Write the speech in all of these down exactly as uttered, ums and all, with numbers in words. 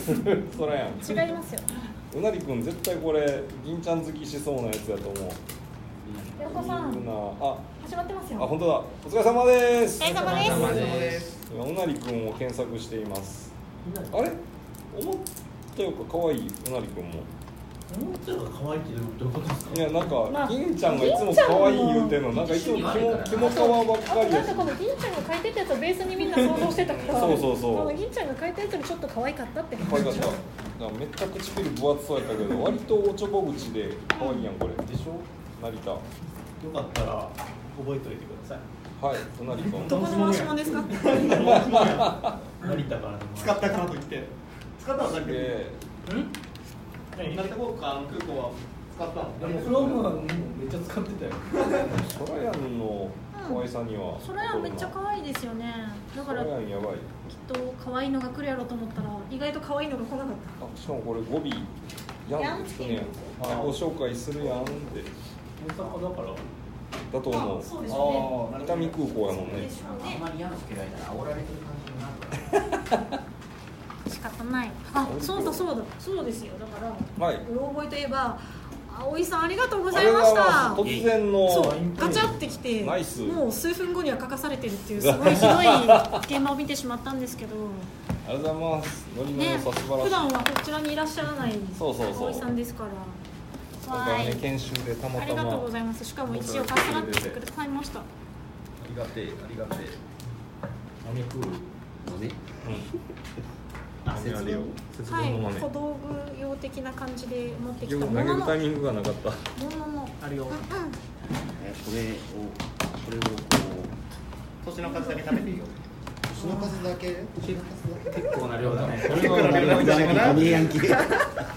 そらやん。 違いますよ。 うなりくん絶対これ銀ちゃん好きしそうなやつやと思う。 よこさん、 あ、 始まってますよ。 あ、本当だ。お疲れ様です。 お疲れ様です。 今うなりくんを検索しています。あれ？思ったよか可愛いうなりくんも。 思ったより可愛いってどういうことですか？ いやなんか、 まあ、 銀ちゃんがいつも可愛い言うてんの、なんかいつもキモキモカワばっかりやし。 なんかこの銀ちゃんが描いてたやつをベースにみんな想像してたから。 そうそうそう。 この銀ちゃんが描いたやつよりちょっと可愛かったって可愛かった。だからめっちゃ唇分厚そうやったけど、割とおちょぼ口で可愛いやんこれ。でしょ？成田。よかったら覚えておいてください。 はい、うなりくん。 どこの回しもんですか？ 成田から使ったからといって使ったのだけで、 成田航空空港は使ったの。 でもフロムはめっちゃ使ってたよ。 ソラヤンの可愛さには、 それはめっちゃ可愛いですよね。だからきっソラヤンやばい。 と可愛いのが来るやろうと思ったら意外と可愛いのが来なかった。 あ、しかもこれ語尾やんってつくねや。あ、ご紹介するやんって大阪だからだと思う。 そうでしょうね。 伊丹空港やもんね。 あんまり矢のつけられたら煽られてる感じになるから仕方ない。あ、そうだそうだそうですよ。だから、 はい。 うろ覚えといえば、葵さんありがとうごあざいました。 突然のそうガチャってきて、 ナイスもう数分後には書かされてるっていうすごいひどい現場を見てしまったんですけど、 ありがとうございます。ノリノリね、 のさ素晴らしい。 普段はこちらにいらっしゃらないそうそうそう葵さんですから。 だからね、 はい。 研修でたまたま。 ありがとうございます。しかも一応カスタラってしてくださいました。 ありがてえ、ありがてえ。 豆食う豆あ、節分。節はい、 分の豆。 小道具用的な感じで持ってきた結局投げもののるタイミングがなかった。 もののあるよ。 うんうんえこれをこれをこ年の数だけ食べていいよ。 年の数だけ年の数だけ結構な量だね。 これはなるほど。 豆ヤンキー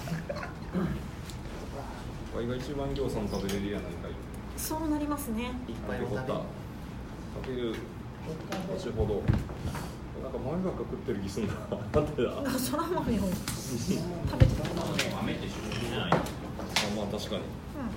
わいが一番ぎょうさん食べれるやないかい。 そうなりますね。 いっぱいよかった。食べる。後ほど。なんか前ばっか食ってる気すんな。なんでだ。 あ、そら豆を食べてた。 豆って主食じゃない。 あ、まあ確かに。 う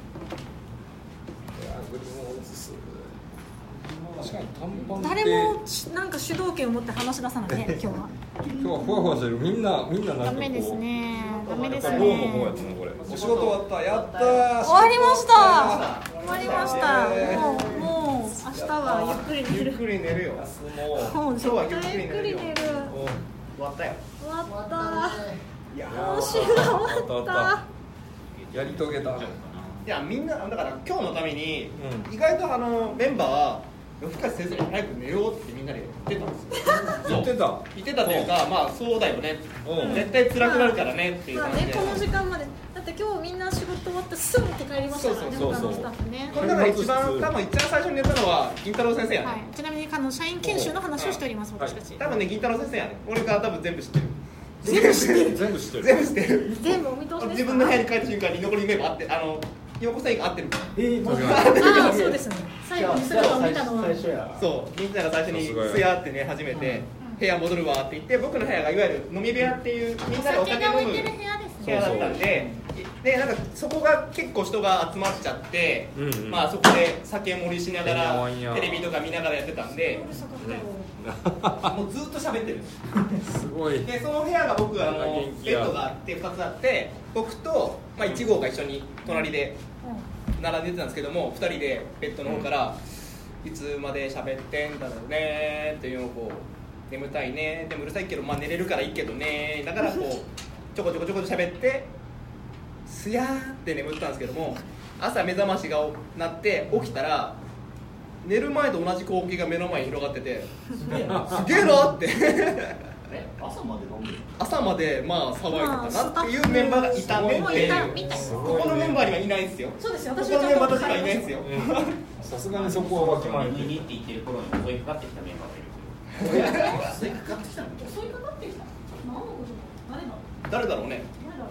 いやグリモーズス。確かに短パンん、 って。 誰もなんか主導権を持って話し出さないね、今日は。 今日はふわふわしてる。みんなみんななんかこう。 ダメですね。ダメですね。 やっぱローの方やったなこれ。お仕事終わった。やったー。 終わりました。終わりました。 えーもうもう明日はゆっくり寝る。 ゆっくり寝るよ。 もう。 もう絶対ゆっくり寝る。 終わったよ。 終わった。 いや今週が終わった。 やり遂げた。 いやみんなだから今日のために、 うん意外とあのメンバーは夜更かしせずに早く寝ようってみんなで言ってたんですよ。 言ってた。 言ってたというか、まあそうだよね、 うん絶対辛くなるからねっていうまあね、 感じで、 この時間までだって今日みんな仕事終わってすぐって帰りましたからね、 そうそうそう他のスタッフね。 これだから一番多分一番最初に寝たのは銀太郎先生やね、 はい、ちなみにあの社員研修の話をしております、 はい私たち。 多分ね銀太郎先生やね、俺が多分全部知ってる、 全部知ってる。 全部知ってる。 全部知ってる、 全部お見通しですか。 自分の部屋に帰った瞬間に残りメンバーあって、あの陽子さんが合ってる、 えー、マジああ、そうですね。最後に姿を見たのは。 最初や。 そう銀太郎が最初にさすがやすやってね始めて、部屋戻るわって言って、僕の部屋がいわゆる飲み部屋っていうみんなでお酒酒飲むが置いてる部屋ですね。 部屋だったんで、でなんかそこが結構人が集まっちゃって、 うんうんまあそこで酒盛りしながてんやわらんやテレビとか見ながらやってたんで、 うるさかったよ。 もうずっと喋ってるんです。 すごい。 でその部屋が僕あの元気やベッドがあってふたつあって、僕と、まあ、いち号が一緒に隣で並んでてたんですけども、ふたりでベッドの方から、いつまで喋ってんだろうねっていうのをこう、眠たいね、でもうるさいけど、まあ、寝れるからいいけどね、だからこうちょこちょこちょこちょ喋ってすやーって眠ったんですけども、朝目覚ましが鳴って起きたら寝る前と同じ光景が目の前に広がってて、すげえなってえ朝まで飲んでる。 朝までまあ騒いでたなっていうメンバーがいたねってもういたいう、 みたい。 ここのメンバーにはいないんですよ。 そうですよ。 こ私はちこのメンバーゃんとたちがいないんですよ。 さすがにそこはわきまえてる。 にって言ってる頃に襲いかかってきたメンバーがいる。襲いかかってきたの。 襲いかかってきた。何のこと？誰だ？ 誰だろうね。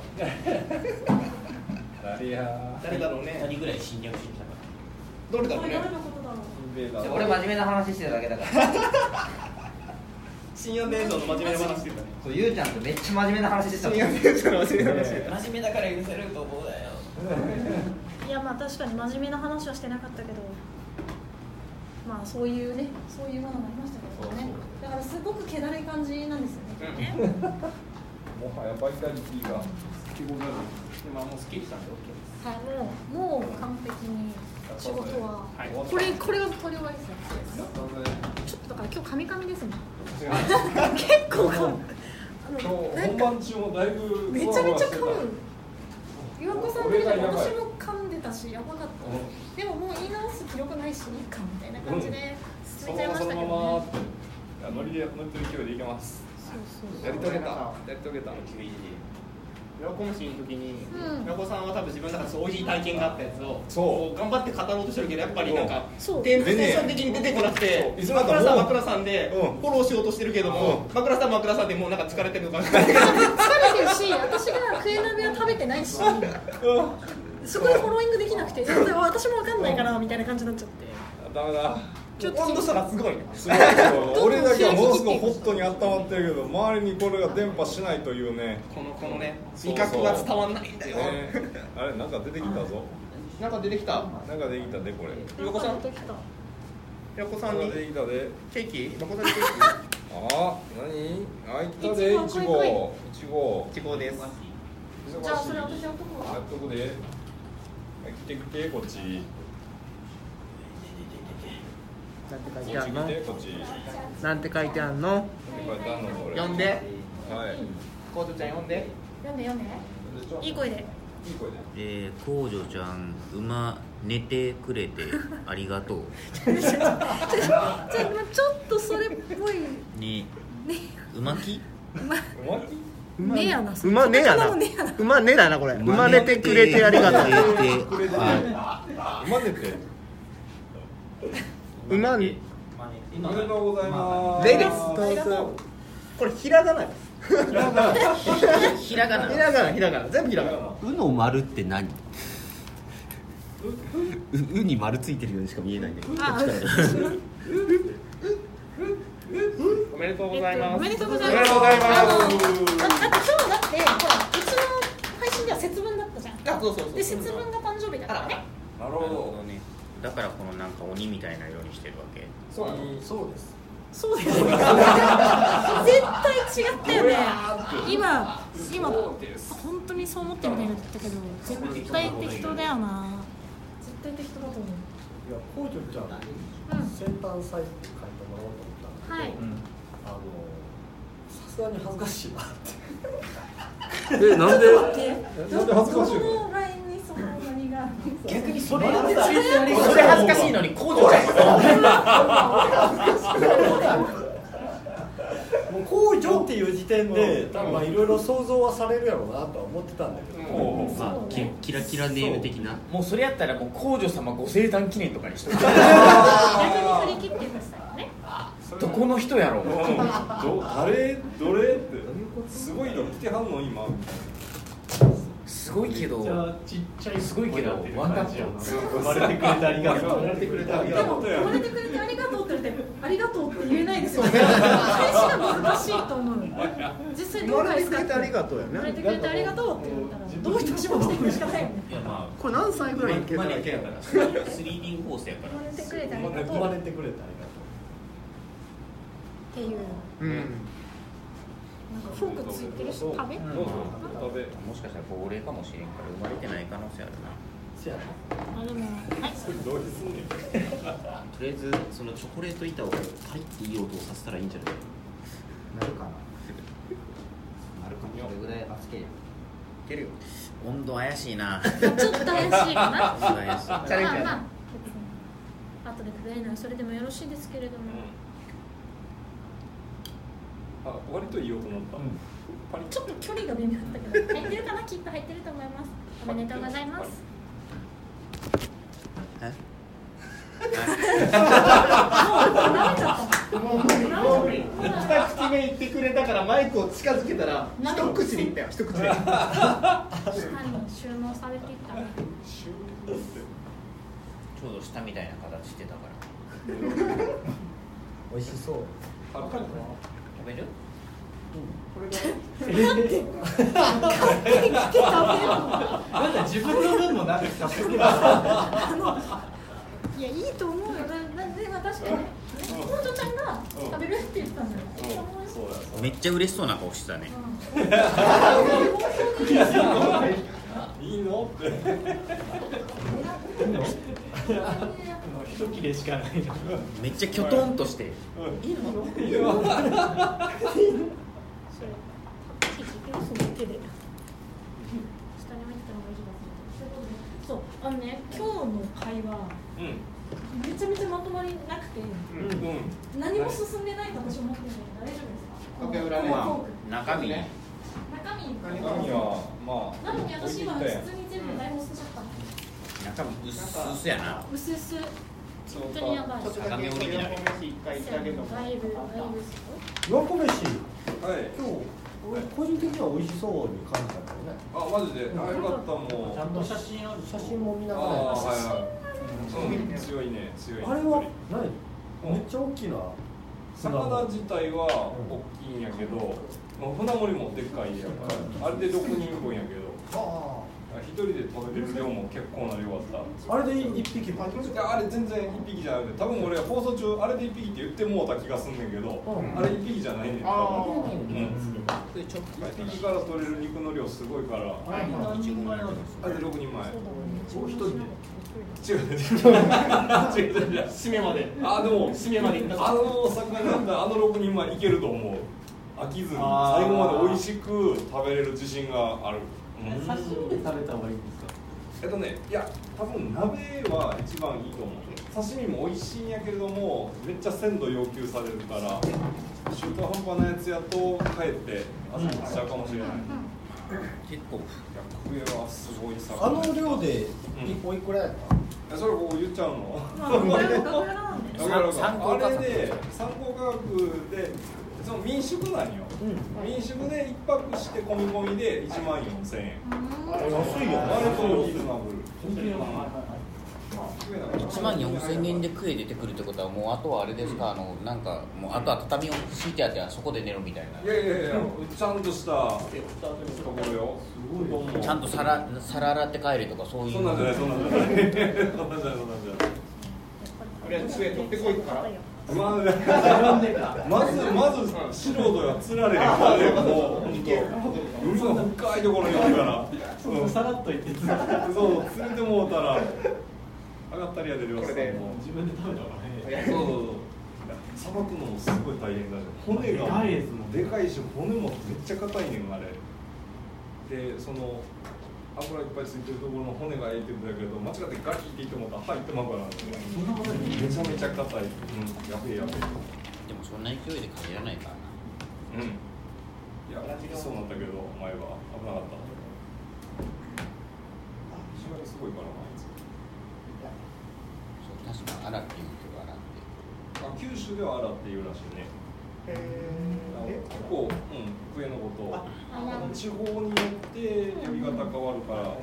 誰や誰だろうね。 二人ぐらい侵略してきたかどれだろうね。 誰のことだろう。 ら。俺真面目な話してただけだから。 深夜電動の真面目な話してたね。 そうゆうちゃんとめっちゃ真面目な話してたもん。 深夜電動の真面目な話してた。 真面目だから許せると思うだよ。 いやまあ確かに真面目な話はしてなかったけど、まあそういうね、そういうものもありましたけどね。だからすごく気だるい感じなんですよね。 もはやバイタリティが今もうスッキリしたんで OK です。 はい、もうもう完璧に仕事は、 はい、 これこれが取り終わりですね。ちょっとだから今日カミカミですね。結構か今日本番中もだいぶめちゃめちゃ噛む。岩子さん的に私も噛んでたしやばかった。でももう言い直す気力ないしいいかみたいな感じで進めちゃいましたけどね。 そのままノリで乗ってる勢いでいけます。 そうそうやり遂げた。やり遂げた。 岩子虫の時に、 うん、 岩子さんは多分自分の中でそういう体験があったやつをそう頑張って語ろうとしてるけどやっぱりなんかそうテンポテンション的に出てこなくていつも枕さんは枕さんでうんフォローしようとしてるけども、 うん枕さんは枕さんでもうなんか疲れてるのかな疲れてるし、私がクエ鍋は食べてないし、そこでフォローイングできなくて、でも私も分かんないからみたいな感じになっちゃって。 ダメだ。 ちょっと温度差がすごいね。 すごい俺だけはものすごいホットに温まってるけど周りにこれが伝播しないというね。 このこのねそうそう味覚が伝わんないんだよ、 ね、あれなんか出てきたぞ。 なんか出てきたなんか出てきたでこれ。 岩子さん出てきた。 岩子さなんんかに出てきたで。 ケーキ岩子さんにケーあ、何？あ、いったでいちご。いちご。 キいちごです。 忙しい。 じゃあそれ私やっとくわやっとくで。はい来て来てこっち。 なんて書こっち来てこっち。 なんて書いてあんのなんて書いてあんのこれ。 読んではい。 コートちゃん読んで読んで読んで。いい声で。 いい声で。 えー、工女ちゃん馬寝てくれてありがとうちょちょちょちょちょっとそれっぽい。 に馬きまおまき？ ねやな。 馬ねやな馬ねやな。 馬ねだなこれ馬寝てくれてありがとうくれてくれて。 は馬寝て。 馬ねおめでとうございます。 レですありがとう。 これひらがなですいひらがひらながなひらがな全部ひらがなうの丸って何？ううに丸ついてるようにしか見えないね。 あおめでとうございますおめでとうございます。 おめでとうございますあのだって今日だってほらうちの配信では節分だったじゃん。 あそうそうそうで節分が誕生日だからね。 なるほど。 ね。だからこのなんか鬼みたいな色にしてるわけ。 そうなのそうですそうですよ。絶対違ったよね。今今本当にそう思ってみたいなって言ったけど絶対適当だよな。絶対適当だと思う。 いや工場ちゃん、 うん先端サイズで書いてもらおうと思ったんだはいけど、あのさすがに恥ずかしいなってえ、なんで？ でなんで恥ずかしいの？ どのラインにその何が逆にそれそれそそれ恥ずかしいのに工女ちゃんもう工場っていう時点で多分まあいろいろ想像はされるやろうなとは思ってたんだけど、 おうまあキキラキラネーム的な。 もうそれやったらもう皇女様ご生誕記念とかにしとく逆に振り切ってくださいね。 どこの人やろうど誰どれってすごいの来てはんの今。 すごいけどじゃあちっちゃいすごいけどワンタッチ生まれてくれてありがとう生まれてくれてありでもがとう生まれてくれてありがとうって言ってありがとうって言えないですよね。返しが難しいと思う。実際どう返すかって生まれてくれてありがとうやね生まれてくれてありがとうって言ったらどうしてもしてくるしかないよね。 いやまあこれ何歳ぐらいに生まれてややからスリーディー コースやから生まれてくれてありがとう生まれてくれてありがとっていううんなんかフォークついてるし食べ。 どうぞ食べ。 もしかしたら高齢かもしれんから生まれてない可能性あるな。 う。せやな。 あでもはい。 どうすんねん。 とりあえずそのチョコレート板をパリっていい音をさせたらいいんじゃない？ なるかな。なるかな。 それぐらい熱ければ。 いけるよ温度怪しいな。 ちょっと怪しいかな。 温度怪しい。 チャレンジやなまあまあ別に後で食べれないそれでもよろしいですけれども、 あ、割といい音になった。パリッ。 ちょっと距離が微妙だったけど入ってるかな。きっと入ってると思います。おめでとうございます。 え？ 慣れちゃったの。 もうもう二口目言ってくれたからマイクを近づけたら一口でいったよ一口で犯人収納されていったね。 ちょうど下みたいな形してたから。 美味しそう。 あ、 食べる？ なんか自分の分もなんか買ってくればいやいいと思うよ。ななでもあ確かにねコウジョちゃんが食べるって言ったんだよ。 そうだそうめっちゃ嬉しそうな顔してたね。 いいのって一切れしかないの。 めっちゃきょとんとして。 いいのいいの手で下に入った方がいい気がする。そうあのね今日の会話うんめちゃめちゃまとまりなくてうんうん何も進んでないと私思ってるんで大丈夫ですか？ 楽屋裏ねまあ中身。 中身中身はまあなのに私今普通に全部台本捨てちゃったの。 中身薄々やな。 薄々本当にやばい。 ちょっとだけそれを一回いただけるとだいぶだいぶですよ。 わこ飯はい今日俺個人的には美味しそうに感じたんだよね。 あマジであよかったもうちゃんと写真ある。 写真も見なあがらあはいはいうん強いね強いねあれは何うんめっちゃ大きな魚自体は大きいんやけど、船盛りもでっかいやからあれでろくにんぶんやけどあ一人で食べれる量も結構な量あったああれで一匹パンいやあれ全然一匹じゃなくて多分俺放送中あれで一匹って言ってもうた気がすんねんけど、 うんあれ一匹じゃないねんあ多分ーうんでちょっと一匹から取れる肉の量すごいからあれ何人前なんですか。 あれでろくにんまえお一人で違う違う違う違う違う締めまであでも締めまでいったあの魚だったらあのろくにんまえいけると思う飽きずに最あー後まで美味しく食べれる自信がある、うん刺身で食べた方がいいんですか。 えっとね、いや、多分鍋は一番いいと思う。刺身も美味しいんやけれども、めっちゃ鮮度要求されるから、中途半端なやつやと、かえって味がしちゃうかもしれない。 結構。 クエはすごい魚。 あの量でおいくらやったえそれこう言っちゃうのまあこれは学屋なんで。 だから参考価格あれで、参考価格で、その民宿なんよ。民宿で一泊して込み込みでいちまんよんせんえん。 安いよ割とリーズナブル。 いちまんよんせんえんでクエ出てくるってことはもうあとはあれですか、あのなんかもうあとは畳を敷いてあってそこで寝るみたいいやいやいや、ちゃんとしたところよ。 な。ちゃんと皿皿洗って帰れとかそういう。 そんなんじゃない、そんなんじゃない。そんなんじゃない、そんなんじゃない。 とりあえず杖取ってこいからまず、まず、まず素人が釣られへんからね、もう、本当。海の深いところにおるから。 そのさらっと言ってそう、釣れてもうたら。上がったりやで、漁師さんも。 自分で食べた方がね。 そうそうそう。さばくのもすごい大変だし、骨がでかいですもんでかいし、骨もめっちゃ硬いねん、あれ。で、その。油いっぱいついてるところの骨がええって言うんだけど、間違ってガキって言ってもらったら入ってまうから、 そんなことない。 めちゃめちゃ硬い、うん、やべえやべえ。 でもそんな勢いで限らないからな。 うん。いや、そうなんだけど、前は危なかった。芝居すごいからな、あいつ。 そう確かアラっていうけどアラって。 あ、九州ではアラっていうらしいね。あの結構、うん、上のこと。地方によって呼び方変わるから。あ、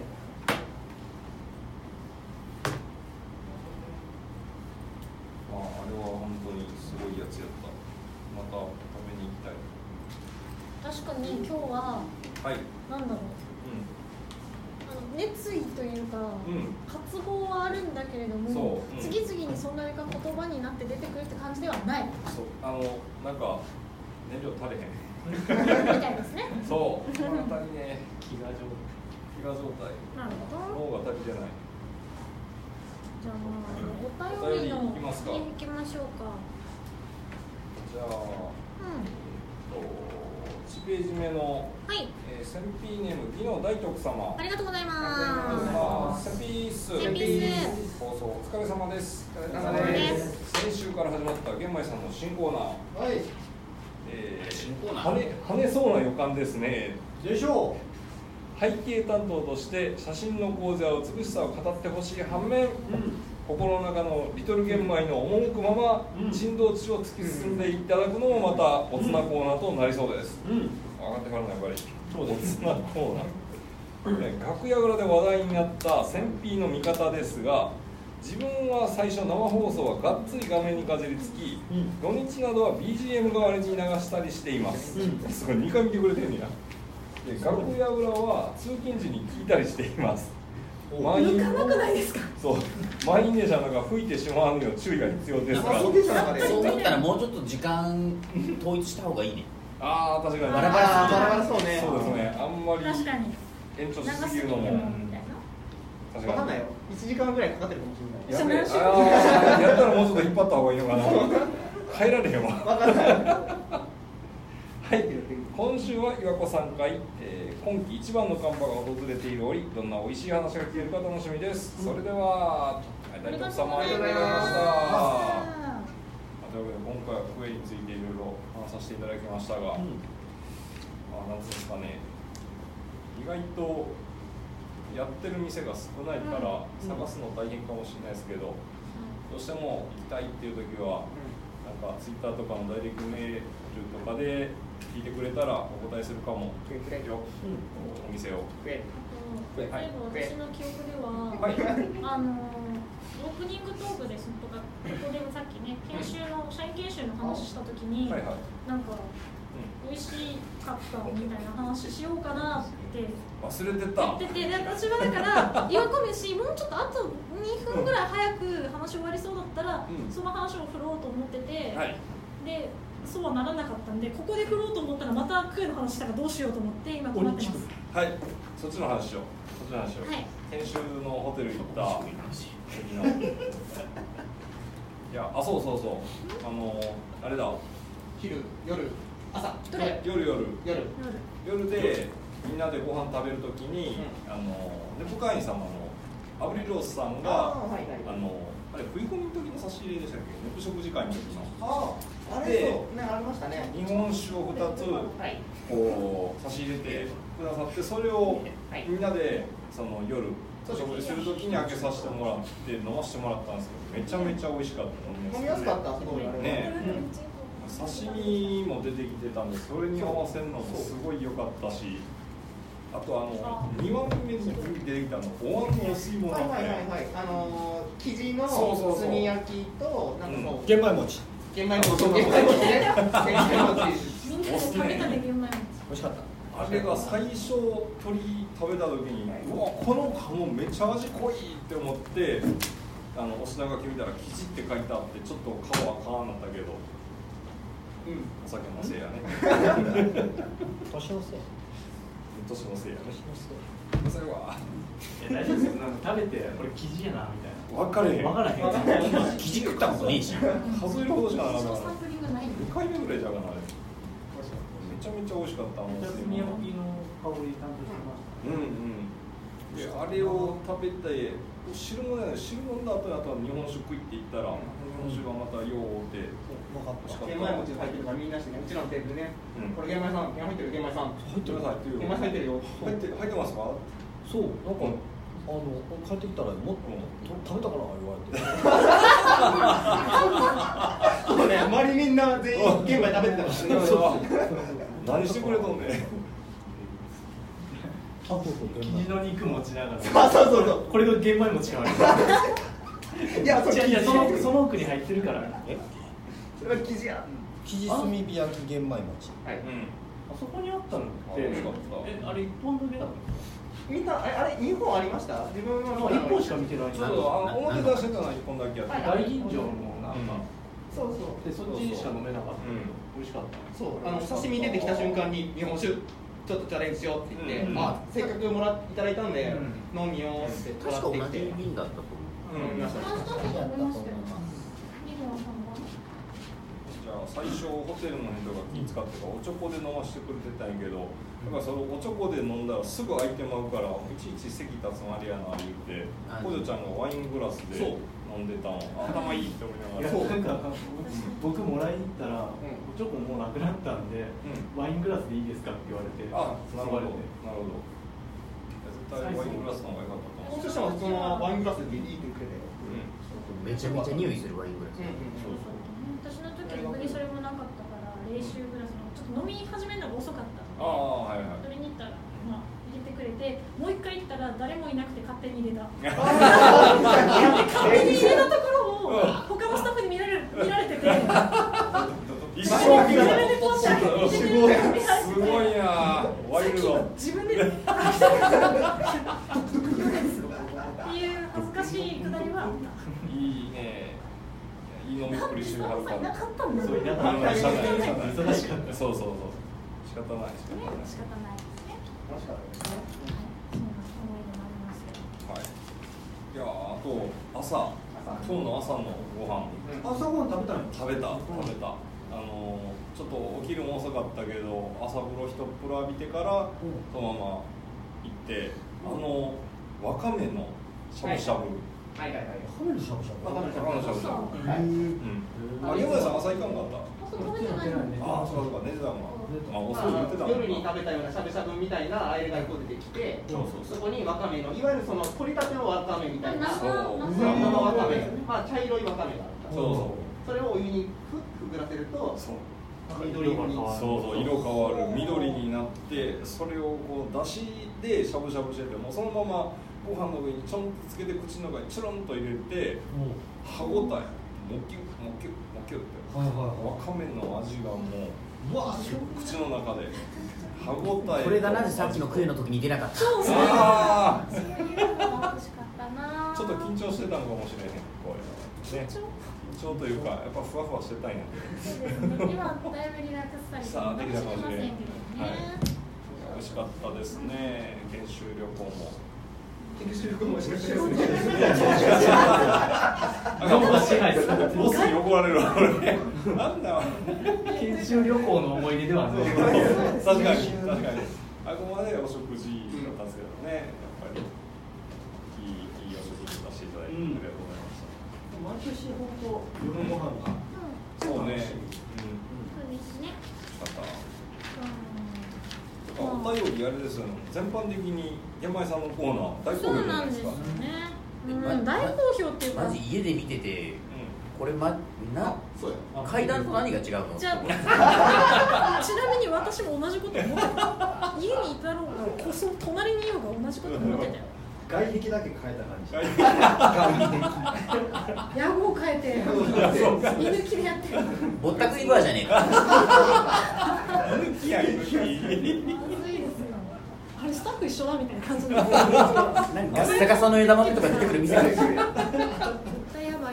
あれは本当にすごいやつやった。また食べに行きたい。 確かに今日ははい。 なんだろう。あの熱意というか、 うん渇望はあるんだけれども、 そううん次々にそんなにか言葉になって出てくるって感じではないそう、あの、なんか燃料足れへん。 みたいですね。 そう、足りねえ。 気が上飢餓状態。 なるほど。 脳が足りてない。 じゃあお便りのお便りいきますかに行きましょうか。 じゃあ、 うえっと、いちページ目の、 ん。はい。 えー、センピーネーム、技能大徳様。 ありがとうございあます。 センピース。 センピース放送お疲れ様です。 お疲れ様です先週から始まった玄米さんの新コーナー。 はいえー、 新コーナー跳ね跳ねそうな予感ですね。 でしょ背景担当として写真の構図や美しさを語ってほしい反面、心の中のリトル玄米の赴くまま珍道中を突き進んでいただくのもまたおつなコーナーとなりそうです。 ううん分かってからのやっぱりそうですおつなコーナーね楽屋裏で話題になった戦費の見方ですが、自分は最初生放送はがっつり画面にかじりつき、 うん土日などは ビージーエム 代わりに流したりしています、 うんすごいにかい見てくれてるんや。で楽屋裏は通勤時に聞いたりしています。 満員抜かなくないですか？ そう満員電車の中吹いてしまうには注意が必要ですから。 そうですよね。 そう思ったらもうちょっと時間統一した方がいいね。 ああ確かにバラバラあーバラバラそうね。 そうですね。あんまり確かに延長し長すぎすぎるのもてもみたいな。 確わかんないよ。いちじかんぐらいかかってるかもしれない。 やべえあーやったらもうちょっと引っ張った方がいいのかな。入られへんわ。 わかんない。 はい、今週は岩子さん会、えー、今季一番の寒波が訪れている折、どんな美味しい話が聞けるか楽しみです。それでは、大徳さんもありがとうございました。というわけで今回はクエについていろいろ話させていただきましたが、うん、まあなんですかね、意外とやってる店が少ないから探すの大変かもしれないですけど、どうしても行きたいっていう時は、なんかツイッターとかのダイレクトメールとかで聞いてくれたらお答えするかもよ、うん、お店を。 例えば私の記憶では、 はい、 あのオープニングトークですとか、ここでさっきね研修の社員研修の話した時に、はいはい、なんか、うん、美味しかったみたいな話しようかなって忘れてた言ってて、で私はだから岩込しもうちょっとあとにふんぐらい早く話終わりそうだったら、うん、その話を振ろうと思ってて、はい、でそうはならなかったんで、ここで振ろうと思ったらまたクエの話したらどうしようと思って今困ってます。 はい、そっちの話をそっちの話を、はい、先週のホテル行った時のいや、あ、そうそうそう、あのあれだ、 昼、夜、朝、 夜夜夜夜夜でみんなでご飯食べるときに、うん、あのネポ会員様のアブリロースさんが、あ、はいはい、あのあれ冬込みの時の差し入れでしたっけ、ネポ食事会の時の。 ああ、あれそうね、ありましたね。 日本酒をふたつ、はい、こう差し入れてくださって、それをみんなでその夜お食事するときに開けさせてもらって飲ませてもらったんですけど、めちゃめちゃ美味しかった。 飲みやすかった、すごいね。刺身も出てきてたんで、それに合わせるのもすごい良かったし、あとあのにわめに出てきたのお椀のお吸い物って、はいはいはいはい、あのー、生地の炭焼きとなんかこう玄米餅、 玄米餅、玄米餅ね、玄米餅、 みんなで食べたね、玄米餅。 美味しかった。 あれが最初鶏食べた時に、うわこの鴨めっちゃ味濃いって思って、あのお品書き見たら生地って書いてあって、ちょっと顔は変わんなったけど、うん、お酒のせいやね。 年のせい。 年のせいやね。 年のせい。 それは。 大丈夫ですよ。なんか食べてこれ生地やなみたいな。 分かれへん。 分からへん。 生地食ったことねえし。 数えるほどしかなかった。 サンプリングない。 にかいめぐらいじゃがなあれ。めちゃめちゃ美味しかった。 炭焼きの香り担当してました。 うんうん。であれを食べて汁もね、汁飲んだ後にあとは日本酒食いって言ったら、日本酒がまたようって分かった。玄米餅入ってるからみんなしてね、うちのテーブルね、これ玄米さん、玄米入ってる、玄米さん入ってる入ってる玄米入ってるよ。 入って入ってますか？ そう、なんかあの帰ってきたらもっと食べたかな言われて。 そうね、周りみんな全員玄米食べてたから。 何してくれとんね。 生地の肉持ちながら、 そうそうそう、 これが玄米餅かも。いや、そいやそのその奥に入ってるから。え？ それは生地や。 生地炭火焼き玄米餅。 はい。あそこにあったのって、え、あれ一本だけだった。 みんなあれあれ二本ありました？自分は一本しか見てない。 そう、あの表出してたのは一本だけやった。 大吟醸のなんか。 そうそう。 でそっちしか飲めなかった。美味しかった。 そう、あの刺身出てきた瞬間に日本酒。ちょっとチャレンジしようって言って、うん、あ、せっかくもらっていただいたんで、うん、飲みようって確か同じ瓶だったと思う。 飲みました。 じゃあ最初ホテルの人が気使ってかおちょこで飲ませてくれてたんやけど、だからそのおちょこで飲んだらすぐ空いてまうからいちいち席立つのあれやな言って、コジョちゃんがワイングラスで飲んでたの頭いいって思いながら。 そうなんか僕もらいに行ったら、うん、おちょこもうなくなったんで、うん、ワイングラスでいいですかって言われて、 あ、なるほどなるほど。絶対ワイングラスの方が良かったと思う。 そしたらそのワイングラスでいいってくれて、 めちゃめちゃ匂いするワイングラス。 私の時逆にそれもなかったから冷酒グラスのちょっと飲み始めるのが遅かったので、 あ、はいはい、 それに行ったら、まあ、入れてくれて、もう一回行ったら誰もいなくて勝手に入れた。勝手に入れたところを他のスタッフに見られる見られてて、 一生懸命すごいすごいな、ワイルド。 自分で飲みっぷりしてるはるからなかったんだ。 そういなかった。 忙しかった忙しかった。 そうそうそう仕方ない仕方ない仕方ないですね。 楽しかったですね。 はいいやあと朝今日の朝のご飯朝ごはん食べたの？ 食べた食べたあのちょっと起きるも遅かったけど朝風呂一っ風呂浴びてからそのまま行ってあのわかめのしゃぶしゃぶはいはいはい。 カメのしゃぶしゃぶ。 わかめのしゃぶわかめのしゃぶしゃぶはい。 うんあ山田さん朝行かんかった朝食べてないの。 ああそうか寝てたんかまあ遅い言ってたもんな夜に食べたようなしゃぶしゃぶみたいなあれが一個出てきて、 そうそうそうそこにわかめのいわゆるその取り立てのわかめみたいなそう生のわかめ、まあ茶色いわかめがあった。 そうそれをお湯にふっくぐらせるとそう緑色に。 そうそう色変わる緑になってそれをこうだしでしゃぶしゃぶしててもうそのままご飯の上にちょんとつけて口の中にチュロンと入れて歯ごたえもきゅもきゅもきゅってはいはいわかめの味がもううわ口の中で歯ごたえこれがなぜさっきのクエの時に出なかったそうそう。 ああそういうのが欲しかったな。 ちょっと緊張してたのかもしれへんこれね緊張というかやっぱふわふわしてたんやそうですね。今だいぶリラックスされてるかもしれませんけどね。 美味しかったですね研修旅行も研修旅行もしかしてですね。 何もしてないです。 ボスに怒られるわ俺なんだ研修旅行の思い出ではない。 確かに確かにあくまでお食事だったんですけどねやっぱりいいいいお食事させていただいてありがとうございました毎年本当夜ご飯が。 そうねうんそうですね。 美味しかったお便りあれですよね全般的に山井さんのコーナー大好評じゃないですかね。 ううんん、大好評っていうか。 マジ家で見ててこれまなそうや。 階段と何が違うのじゃあちなみに私も同じこと思ってた。家にいたろうがこそ隣にいようが同じこと思ってたよ。 外壁だけ変えた感じ。 屋号変えて居抜きでやってる。 ぼったくりバーじゃねえかいやいいまずいですよ。あれスタッフ一緒だみたいな感じで。絶なんかガッサガサの枝豆とか出てくる店が対やばいよ。まあ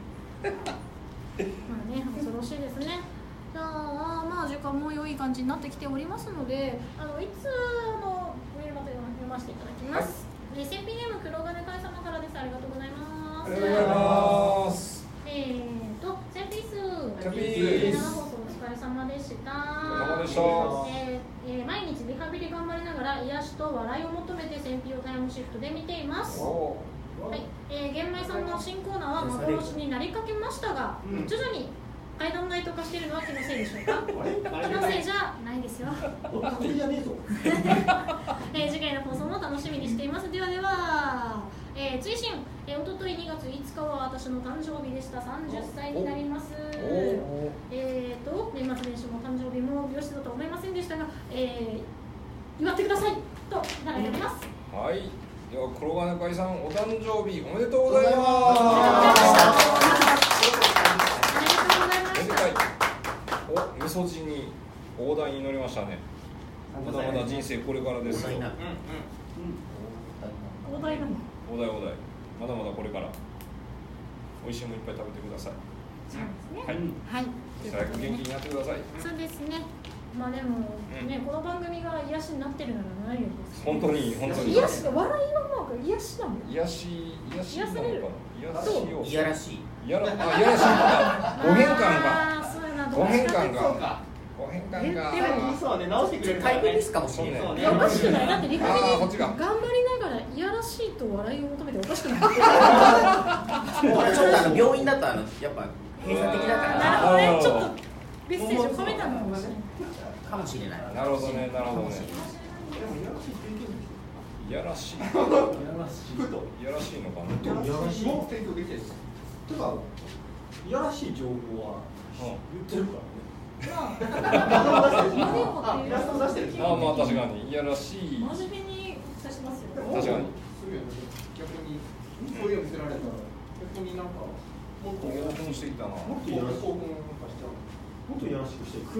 ね、恐ろしいですね。じゃあまあ時間も良い感じになってきておりますので、あのいつのメールまで読ませていただきます。えー、センピーネーム黒金会様からです。ありがとうございます。 ありがとうございますえーとセンピース。 センピース生放送お疲れ様でした。 お疲れ様でしたえーえー毎日リハビリ頑張りながら癒しと笑いを求めてセンピーをタイムシフトで見ています。 おはい、えー、玄米さんの新コーナーは幻になりかけましたが、 うん徐々に階段街と化しているのは気のせいでしょうか。気のせいじゃないですよ。 これじゃねえぞ。 えー、次回の放送も楽しみにしています。ではでは、えー、追伸、えー、おとといにがついつかは私の誕生日でした。さんじゅっさいになります。えーと年末年始も誕生日もよしだと思いませんでしたが、えー、祝ってくださいといただいております。 はいでは黒金会さんお誕生日おめでとうございますありがとうございました。 めでたいおみそじに大台に乗りましたねまだまだ人生これからですよ大台な大台なの。 大台大台まだまだこれから美味しいものいっぱい食べてくださいそうですね。 はいはい。 早く元気になってくださいそうですね。まあでもね、この番組が癒しになってるなら何よりです。 本当に本当に癒し、笑いの方が癒しなの。 癒し癒しなのかな癒しをいやらしいいやらあいやらしいのか語変換があーそうやな。 語変換そうがか。 語変換がえでもそうね、直してくれるからねタイプミ。スかもしれないそうねいやおかしくない。だってリハビリあーこっちが頑張りながらいやらしいと笑いを求めておかしくない。 ちょっとあの病院だとあのやっぱ閉鎖的だかなるらほどね。ちょっとメッセージを込めたのかもしれない。 かもしれないなるほどねなるほどねいやらしいいやらしい。 やらしいのかなやらしい。 もう提供できてる。 てか、いやらしい情報は言ってるからね。 あ、イラスト出してる。 ああまあ確かにいやらしい真面目にさしてますよ。 確かにするよね。逆にこういうの見せられたら逆になんかもっと興奮してきたなもっといやらしい。 興奮化しちゃう。 もっといやらしくしていく。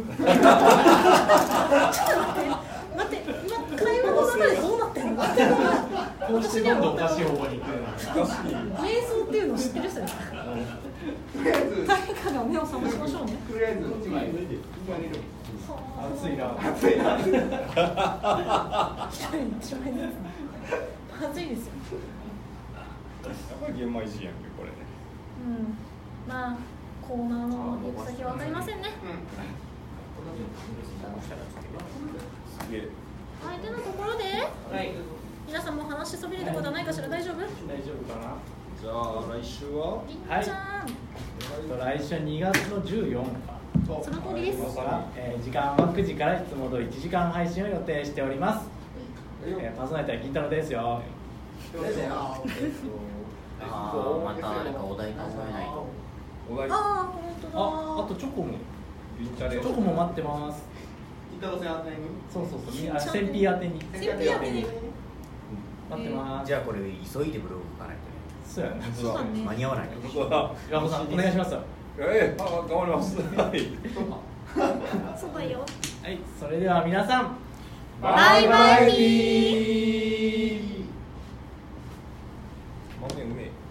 待って、今会話の中でどうなってんの？ こうしてどんどんおかしい方向に行くような。 難しい。 瞑想っていうの知ってる人ですか？誰かが目を覚ましましょうね。 とりあえず一枚暑いな。 熱いな。 一人一枚ずつ。まずいですよ。 やっぱり玄米人やんけこれ。 うん。まあコーナーの行く先は分かりませんね。 すげえ。 相手のところで、 はい。 皆さんも話しそびれたことはないかしら。大丈夫？ 大丈夫かな。 じゃあ来週は銀ちゃん、 来週にがつのじゅうよっか。 その通りです。 えー時間はくじからいつも通りいちじかん配信を予定しております。えーパーソナリティは銀太郎ですよ。 ああまたあれかお題考えないと。 お題。 ああ、本当だ。 あ、あとチョコも。 ビンチャレ。 チョコも待ってます。 イタロセン宛てに。 そうそうそう。みあセンピー宛てに。 センピー宛てに。 待ってます。 じゃあこれ急いでブログ書かないとね。 そうやね。 そうだね。 間に合わない。 そうだ。 岩本さんお願いします。 ええ、あ、頑張ります。はい。 そうだよ。 はい、それでは皆さん。 バイバイ。 まんねんね。